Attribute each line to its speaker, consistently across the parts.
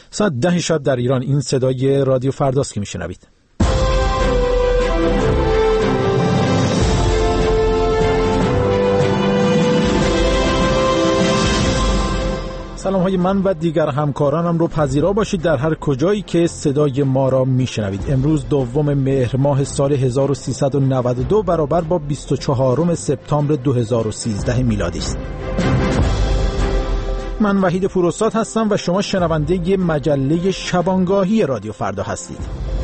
Speaker 1: ساعت 10 شب در ایران. این صدای رادیو فرداست که میشنوید. سلام های من و دیگر همکارانم رو پذیرا باشید در هر کجایی که صدای ما را میشنوید. امروز دوم مهر ماه سال 1392 برابر با 24 سپتامبر 2013 میلادی است. من وحید پوراستاد هستم و شما شنونده مجله شبانگاهی رادیو فردا هستید.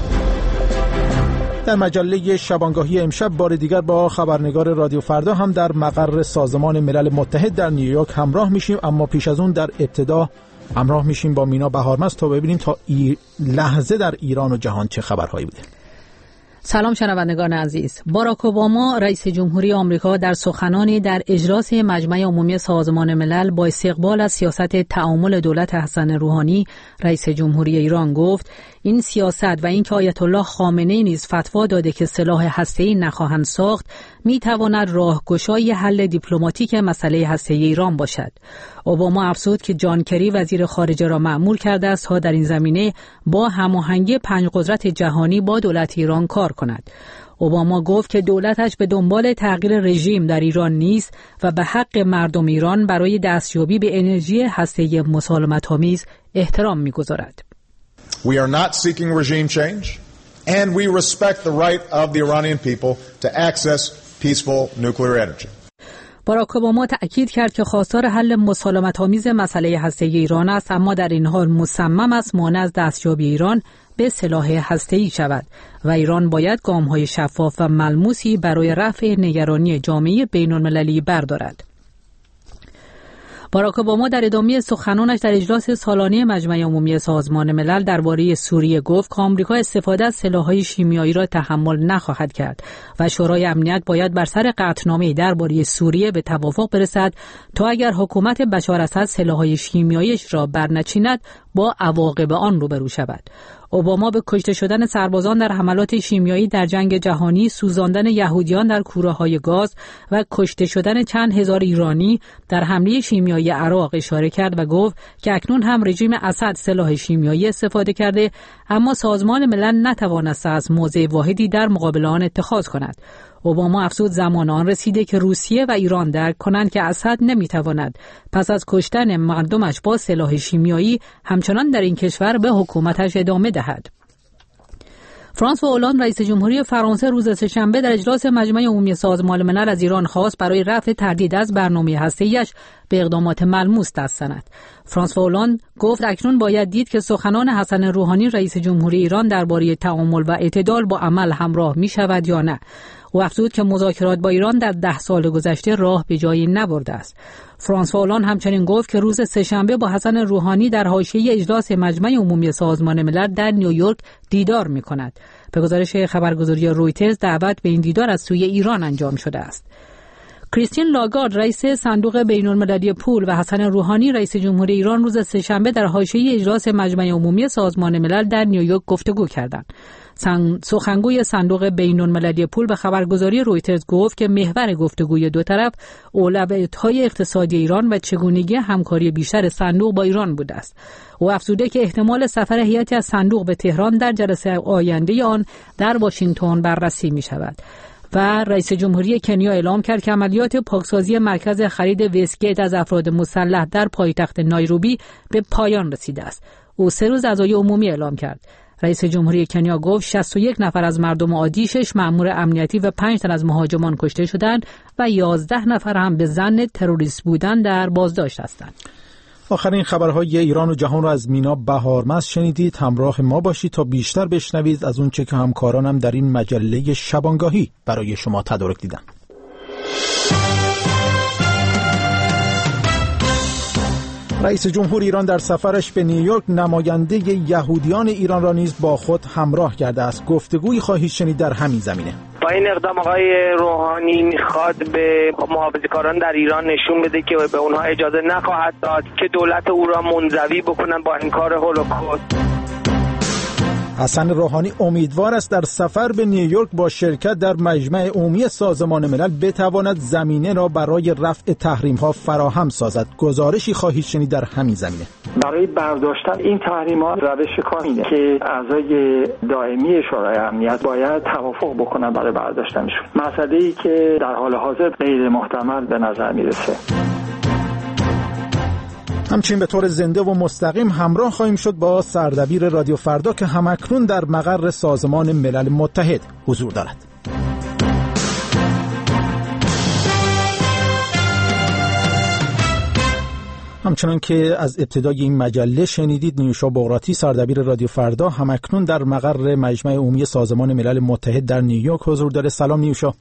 Speaker 1: در مجله شبانگاهی امشب بار دیگر با خبرنگار رادیو فردا هم در مقر سازمان ملل متحد در نیویورک همراه میشیم، اما پیش از اون در ابتدا همراه میشیم با مینا بهارمست تا ببینیم تا لحظه در ایران و جهان چه خبرهایی بوده.
Speaker 2: سلام شنوندگان عزیز. باراک اوباما رئیس جمهوری آمریکا در سخنانی در اجلاس مجمع عمومی سازمان ملل با استقبال از سیاست تعامل دولت حسن روحانی رئیس جمهوری ایران گفت این سیاست و اینکه آیت الله خامنه‌ای نیز فتوا داده که سلاح هسته‌ای نخواهند ساخت میتواند راهگشای حل دیپلماتیک مسئله هسته‌ای ایران باشد. اوباما افزود که جان کری وزیر خارجه را مأمور کرده است تا در این زمینه با هماهنگی 5 قدرت جهانی با دولت ایران کار کند. اوباما گفت که دولتش به دنبال تغییر رژیم در ایران نیست و به حق مردم ایران برای دستیابی به انرژی هسته‌ای مسالمت‌آمیز احترام می‌گذارد.
Speaker 3: We are not seeking regime change and we respect the right of the Iranian people to access peaceful nuclear energy.
Speaker 2: باراک اوباما تأکید کرد که خواستار حل مسالمت‌آمیز مسئله هسته‌ای ایران است، اما در این حال مصمم است مانع از دستیابی ایران به سلاح هسته‌ای شود و ایران باید گام‌های شفاف و ملموسی برای رفع نگرانی جامعه بین‌المللی بردارد. باراک اوباما در ادامه سخنانش در اجلاس سالانه مجمع عمومی سازمان ملل درباره سوریه گفت که آمریکا استفاده از سلاح‌های شیمیایی را تحمل نخواهد کرد و شورای امنیت باید بر سر قطعنامه‌ای درباره سوریه به توافق برسد تا اگر حکومت بشار اسد سلاح‌های شیمیاییش را برنچیند با عواقب آن روبرو شود. اوباما به کشته شدن سربازان در حملات شیمیایی در جنگ جهانی، سوزاندن یهودیان در کوره‌های گاز و کشته شدن چند هزار ایرانی در حمله شیمیایی عراق اشاره کرد و گفت که اکنون هم رژیم اسد سلاح شیمیایی استفاده کرده، اما سازمان ملل نتوانسته از موضع واحدی در مقابل آن اتخاذ کند. اوباما افزود زمان آن رسیده که روسیه و ایران درک کنند که اسد نمیتواند پس از کشتن مردمش با سلاح شیمیایی همچنان در این کشور به حکومتش ادامه دهد. فرانسوا اولاند رئیس جمهوری فرانسه روز سه‌شنبه در اجلاس مجمع عمومی سازمان ملل از ایران خواست برای رفع تردید از برنامه هسته‌ایش به اقدامات ملموس دست زند. فرانسوا اولاند گفت اکنون باید دید که سخنان حسن روحانی رئیس جمهوری ایران درباره تعامل و اعتدال با عمل همراه می شود یا نه. او افزود که مذاکرات با ایران در 10 سال گذشته راه به جایی نبرده است. فرانسوا اولاند همچنین گفت که روز سه‌شنبه با حسن روحانی در حاشیه اجلاس مجمع عمومی سازمان ملل در نیویورک دیدار می‌کند. به گزارش خبرگزاری رویترز دعوت به این دیدار از سوی ایران انجام شده است. کریستین لاگارد رئیس صندوق بین‌المللی پول و حسن روحانی رئیس جمهوری ایران روز سه‌شنبه در حاشیه اجلاس مجمع عمومی سازمان ملل در نیویورک گفتگو کردند. سخنگوی صندوق بین‌المللی پول به خبرگزاری رویترز گفت که محور گفتگوی دو طرف اولویت‌های اقتصادی ایران و چگونگی همکاری بیشتر صندوق با ایران بوده است. او افزوده که احتمال سفر هیئتی از صندوق به تهران در جلسه آینده آن در واشنگتن بررسی می‌شود. و رئیس جمهوری کنیا اعلام کرد که عملیات پاکسازی مرکز خرید وستگیت از افراد مسلح در پایتخت نایروبی به پایان رسیده است. او 3 روز عزای عمومی اعلام کرد. رئیس جمهوری کنیا گفت 61 نفر از مردم عادی، 6 مأمور امنیتی و 5 تن از مهاجمان کشته شدند و 11 نفر هم به ظن تروریست بودن در بازداشت هستند.
Speaker 1: آخرین خبرهای ایران و جهان را از مینا بهارمست شنیدید. همراه ما باشید تا بیشتر بشنوید از اون چه که همکارانم در این مجله شبانگاهی برای شما تدارک دیدن. رئیس جمهور ایران در سفرش به نیویورک نماینده یهودیان ایران را نیز با خود همراه کرده است. گفتگویی خواهید شنید در همین زمینه.
Speaker 4: با این اقدام آقای روحانی میخواد به محافظه‌کاران در ایران نشون بده که به اونها اجازه نخواهد داد که دولت او را منزوی بکنن با انکار هولوکاست.
Speaker 1: حسن روحانی امیدوار است در سفر به نیویورک با شرکت در مجمع عمومی سازمان ملل بتواند زمینه را برای رفع تحریم‌ها فراهم سازد. گزارشی خواهید شنید در همین زمینه.
Speaker 5: برای برداشتن این تحریم‌ها روش کار اینه که اعضای دائمی شورای امنیت باید توافق بکنن برای برداشتنشون. مسئله‌ای که در حال حاضر غیر محتمل به نظر میرسه.
Speaker 1: همچنین به طور زنده و مستقیم همراه خواهیم شد با سردبیر رادیو فردا که همکنون در مقر سازمان ملل متحد حضور دارد. همچنان که از ابتدای این مجله شنیدید، نیوشا بغراتی سردبیر رادیو فردا همکنون در مقر مجمع عمومی سازمان ملل متحد در نیویورک حضور داره. سلام نیوشا.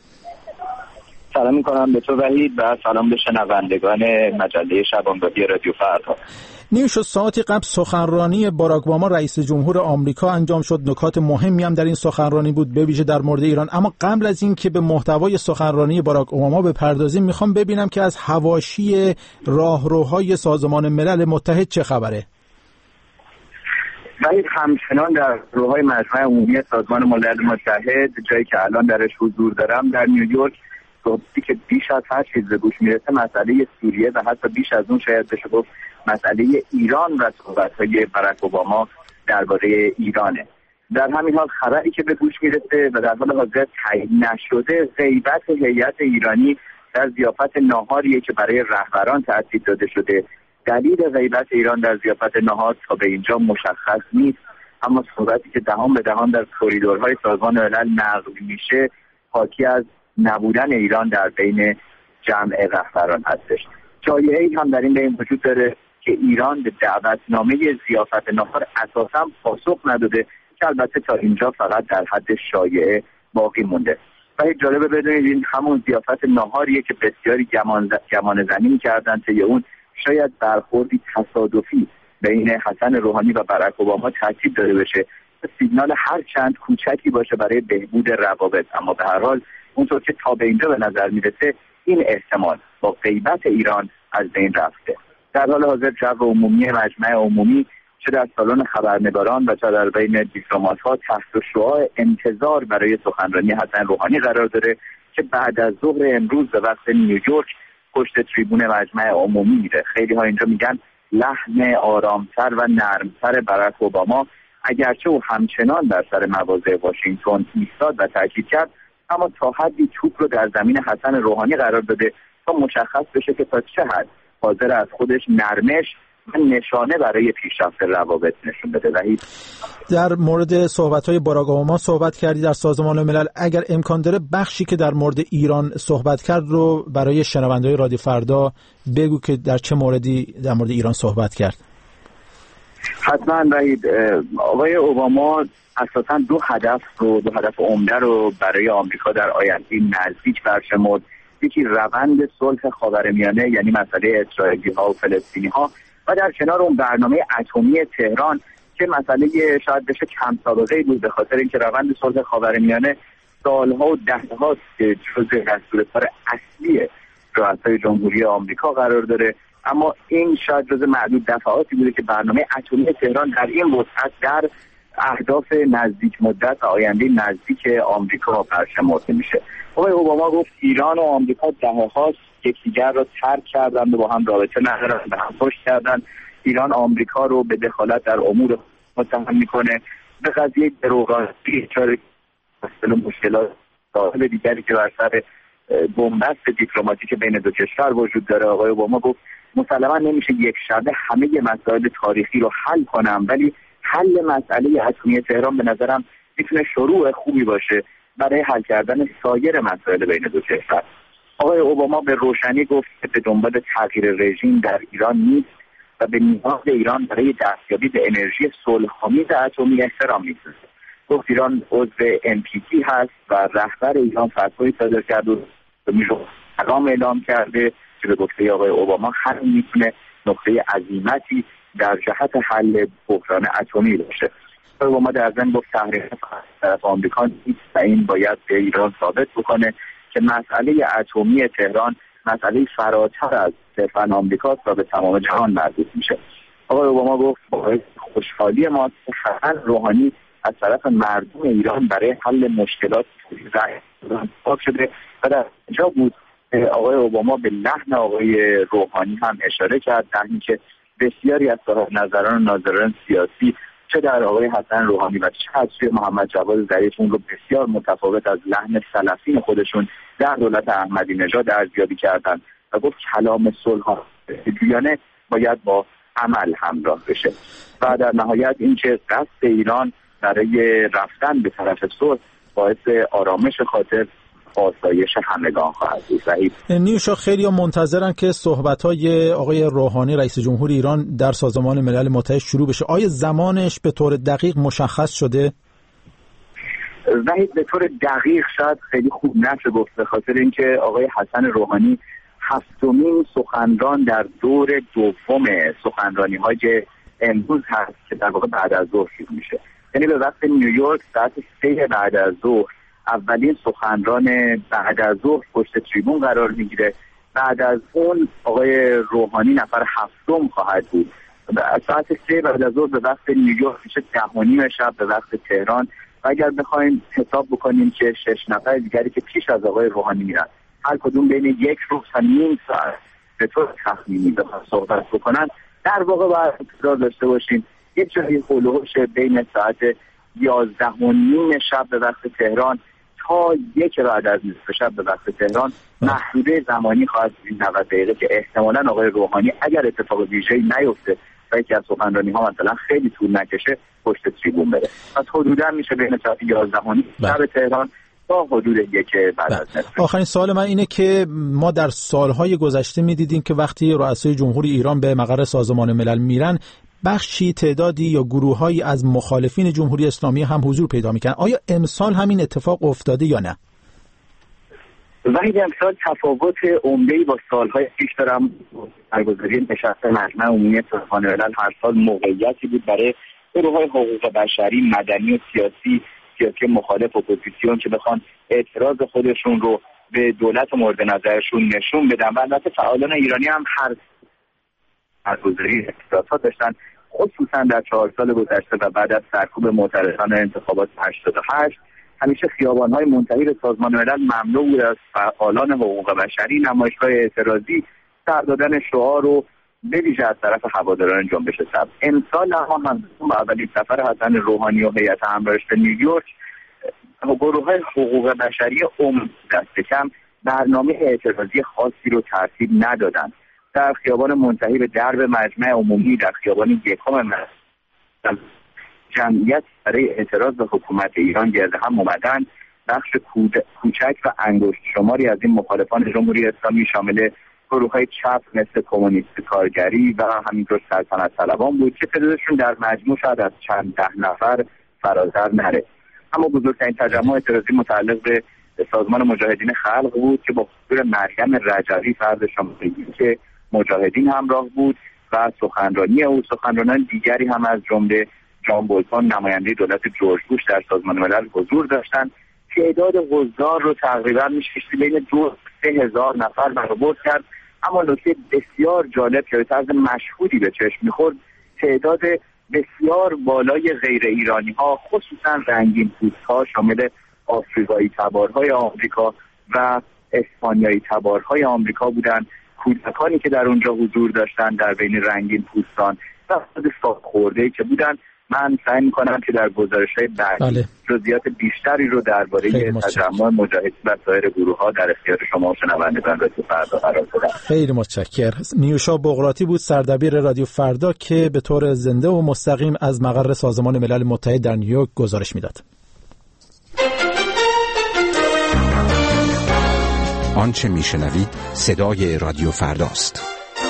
Speaker 6: سلام میکنم به تو وحید و سلام به شنوندگان مجله شبانگاهی رادیو فردا.
Speaker 1: نیوشا، ساعتی قبل سخنرانی باراک اوباما رئیس جمهور آمریکا انجام شد. نکات مهمی هم در این سخنرانی بود، به ویژه در مورد ایران. اما قبل از این که به محتوای سخنرانی باراک اوباما بپردازیم، میخوام ببینم که از حواشی راهروهای سازمان ملل متحد چه خبره؟
Speaker 6: وحید، همچنان در روهای مجمع عمومی سازمان ملل متحد، جایی که الان درش حضور دارم در نیویورک، صحبتی که بیش از هر چیز به گوش میرسه مسئله سوریه و حتی بیش از اون شاید بشه گفت مسئله ایران و صحبت‌های باراک اوباما درباره ایرانه. در همین حال خبری که به گوش میرسه و در حال حاضر تایید نشده، غیبت هیئت ایرانی در ضیافت ناهاریه که برای رهبران ترتیب داده شده. دلیل غیبت ایران در ضیافت ناهار تا به اینجا مشخص نیست، اما صحبتی که دهان به دهان در کوریدورهای سازمان ملل نقل میشه حاکی از نبودن ایران در بین جمع رهبران هستش. جایه‌ای هم در این بین وجود داره که ایران به دعوتنامه ضیافت ناهار اساساً پاسخ نداده که البته تا اینجا فقط در حد شایعه باقی مونده. و جالبه بدونید این همون ضیافت ناهاریه که بسیاری گمان زنی می‌کردن که اون شاید برخوردی تصادفی بین حسن روحانی و باراک اوباما ترتیب داده بشه، سیگنال هر چند کوچکی باشه برای بهبود روابط. اما به هر حال اونطور که تا به اینجا به نظر میرسه این احتمال با غیبت ایران از بین رفته. در حال حاضر جو عمومی مجمع عمومی چه در سالن خبرنگاران و چه در بین دیپلمات‌ها تحت شعاع انتظار برای سخنرانی حسن روحانی قرار داره که بعد از ظهر امروز به وقت نیویورک پشت تریبون مجمع عمومی میره. خیلی ها اینجا میگن لحن آرامتر و نرمتر باراک اوباما، اگرچه او همچنان در سر مواضع واشنگتن ایستاد و تاکید کرد، اما تا حدی توپ رو در زمین حسن روحانی قرار داده تا مشخص بشه که تا چه حد حاضر از خودش نرمش و نشانه برای پیشرفت روابط نشون بده. وحید،
Speaker 1: در مورد صحبت‌های باراک اوباما صحبت کردی در سازمان ملل. اگر امکان داره بخشی که در مورد ایران صحبت کرد رو برای شنونده‌های رادیو فردا بگو که در چه موردی در مورد ایران صحبت کرد.
Speaker 6: حتما وحید. آقای اوباما اساساً دو هدف عمده رو برای آمریکا در آینده نزدیک برشمرد. یکی روند صلح خاورمیانه، یعنی مسئله اسرائیلی‌ها و فلسطینی‌ها، و در کنار اون برنامه اتمی تهران که مسئله شاید بشه کم سابقه‌ای بود، به خاطر اینکه روند صلح خاورمیانه سالها و دهه‌هاست که جزء دستورکار اصلی رئاسای جمهوری آمریکا قرار داره. اما این شاید جزء معدود دفعاتی بوده که برنامه اتمی تهران در این وسعت در اهداف نزدیک مدت و آینده نزدیک آمریکا برشمرده میشه. آقای اوباما گفت ایران و آمریکا دهه‌هاست یکدیگر را ترک کردن و با هم رابطه ندارن، به هم پشت کردن. ایران آمریکا رو به دخالت در امور متهم میکنه. به قضیه دروغگری اشاره مثل مشکلات ساحل دیگری که بر سر بنبست دیپلماتیک بین دو کشور وجود داره. آقای اوباما گفت مسلما نمیشه یک شبه همه مسائل تاریخی رو حل کنم، ولی حل مسئله اتمی تهران به نظرم میتونه شروع خوبی باشه برای حل کردن سایر مسائل بین دو کشور. آقای اوباما به روشنی گفت که به دنبال تغییر رژیم در ایران نیست و به نیاز ایران برای دستیابی به انرژی صلح‌آمیز اتمی احترام می‌گذاره. گفت ایران عضو NPT هست و رهبر ایران فتوایی صادر کرد و پیغام اعلام کرده که به گفته آقای اوباما همین میتونه نقطه عزیمتی در جهت حل بحران اتمی باشه. اوباما در ضمن گفت تحریم‌ها از طرف آمریکا نیست و این باید به ایران ثابت بکنه که مسئله اتمی تهران مسئله فراتر از صرفاً آمریکاست و به تمام جهان مربوط میشه. آقای اوباما گفت باعث خوشحالی ما حسن روحانی از طرف مردم ایران برای حل مشکلات رأی شده و در اینجا بود آقای اوباما به لحن آقای روحانی هم اشاره کرد، در اینکه بسیاری از صاحب نظران و ناظران سیاسی چه در آقای حسن روحانی و چه از سوی محمد جواد ظریف اون رو بسیار متفاوت از لحن سلفین خودشون در دولت احمدی نژاد ارزیابی کردند و گفت کلام صلح‌جویانه باید با عمل همراه بشه و در نهایت اینکه قصد ایران برای رفتن به طرف صلح باعث آرامش خاطر آسایش همگان خواهد بود.
Speaker 1: نیوشا، خیلی منتظرن که صحبت‌های آقای روحانی رئیس جمهور ایران در سازمان ملل متحد شروع بشه. آیا زمانش به طور دقیق مشخص شده؟
Speaker 6: وحید به طور دقیق شاید خیلی خوب نشه گفت، به خاطر اینکه آقای حسن روحانی هفتمین سخنران در دور دوم سخنرانی‌های امروز هست که در واقع بعد از ظهر شروع میشه. یعنی به وقت نیویورک ساعت 3 بعد از ظهر اولین سخنران بعد از ظهر پشت تریبون قرار میگیره. بعد از اون آقای روحانی نفر هفتم خواهد بود. ساعت 3 بعد از ظهر به وقت نیویورک میشه 10:30 شب به وقت تهران. و اگر بخوایم حساب بکنیم که 6 نفر دیگری که پیش از آقای روحانی میرن هر کدوم بین 1 روز تا نیم ساعت به طور تخمینی بخوان صحبت بکنن، در واقع باید انتظار داشته باشیم یک جایی هولوش بین ساعت 11:30 شب به وقت تهران تا 1 بعد از نصف شب به وقت تهران محدوده زمانی خواهد بود 90 دقیقه که احتمالاً آقای روحانی اگر اتفاق ویژه‌ای نیفته و یکی از سخنرانی‌ها مثلا خیلی طول نکشه پشت تریبون بره. پس حدوداً میشه بین ساعت 11:30 شب تهران تا حدود 1 بعد از نصف.
Speaker 1: آخرین سوال من اینه که ما در سالهای گذشته می‌دیدیم که وقتی رؤسای جمهوری ایران به مقر سازمان ملل میرن بخشی تعدادی یا گروه‌هایی از مخالفین جمهوری اسلامی هم حضور پیدا می‌کنن. آیا امسال همین اتفاق افتاده یا نه؟
Speaker 6: ولی امسال تفاوت عمده‌ای با سال‌های پیش دارم. برگزاری نشست مجمع عمومی سازمان ملل هر سال موقعیتی بود برای گروه‌های حقوق بشری، مدنی و سیاسی مخالف اپوزیسیون که بخوان اعتراض خودشون رو به دولت مورد نظرشون نشون بدن. و البته فعالان ایرانی هم هر برگزاری اعتراضات داشتن، خصوصا در 4 سال گذشته و بعد از سرکوب معترضان انتخابات 88 همیشه خیابان‌های منتهی به سازمان ملل مملو بود از فعالان حقوق بشری، نمایش‌های اعتراضی، سر دادن شعار و به ویژه از طرف هواداران جنبش سبز. امسال هم با اولین سفر حسن روحانی و هیئت همراهش به نیویورک گروه‌های حقوق بشری دست کم برنامه اعتراضی خاصی رو ترتیب ندادن. در خیابان منتهی به درب مجمع عمومی در خیابان یکم جمعیت برای اعتراض به حکومت ایران گرد هم اومدن. بخش کوچک و انگشت شماری از این مخالفان جمهوری اسلامی شامل گروه‌های چپ مثل کمونیست کارگری و همینطور سلطنت طلبان بود که تعدادشون در مجموع شاید از چند ده نفر فراتر نره. اما بزرگترین تجمع اعتراضی متعلق به سازمان مجاهدین خلق بود که با حضور مریم رجوی فرد شماره که مجاهدین همراه بود و سخنرانی او. سخنرانان دیگری هم از جمله جان بولتون نماینده دولت جورج بوش در سازمان ملل حضور داشتند. تعداد حضار رو تقریبا میشه بین 2-3 هزار نفر برآورد کرد. اما نکته بسیار جالب که به طرز مشهودی به چشم میخورد تعداد بسیار بالای غیر ایرانی ها، خصوصا رنگین پوست ها شامل آفریقایی تبارهای آمریکا و اسپانیایی تبارهای آمریکا بودند. کودکانی که در اونجا حضور داشتند در بین رنگین پوستان و صاف خورده‌ای که بودند. من سعی می‌کنم که در گزارش‌های بعدی جزئیات بیشتری رو درباره تجمع مجاهدین و سایر گروه‌ها در اختیار شما و شنوندگان رادیو فردا قرار بدم.
Speaker 1: خیلی متشکرم. نیوشا بقراطی بود، سردبیر رادیو فردا، که به طور زنده و مستقیم از مقر سازمان ملل متحد در نیویورک گزارش میداد.
Speaker 7: آنچه میشنوید صدای رادیو فرداست.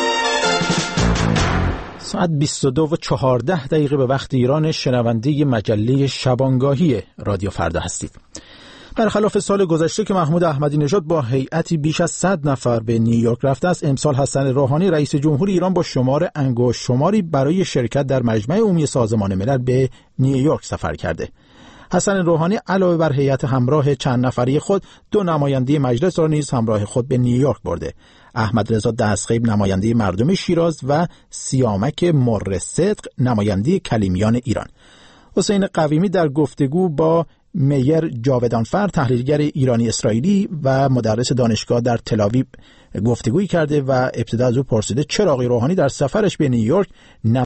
Speaker 1: ساعت 22:14 به وقت ایران. شنونده مجله شبانگاهی رادیو فردا هستید. برخلاف سال گذشته که محمود احمدی نژاد با هیئتی بیش از 100 نفر به نیویورک رفته است، امسال حسن روحانی رئیس جمهور ایران با شمار انگشت شماری برای شرکت در مجمع عمومی سازمان ملل به نیویورک سفر کرده. حسن روحانی علاوه بر هیئت همراه چند نفری خود 2 نماینده مجلس را نیز همراه خود به نیویورک برده. احمد رضا دستخیب نماینده مردم شیراز و سیامک مر صدق نماینده کلیمیان ایران. حسین قویمی در گفتگو با میر جاودانفر، تحلیلگر ایرانی اسرائیلی و مدرس دانشگاه در تل‌آویو گفتگویی کرده و ابتدا از او پرسیده چرا آقای روحانی در سفرش به نیویورک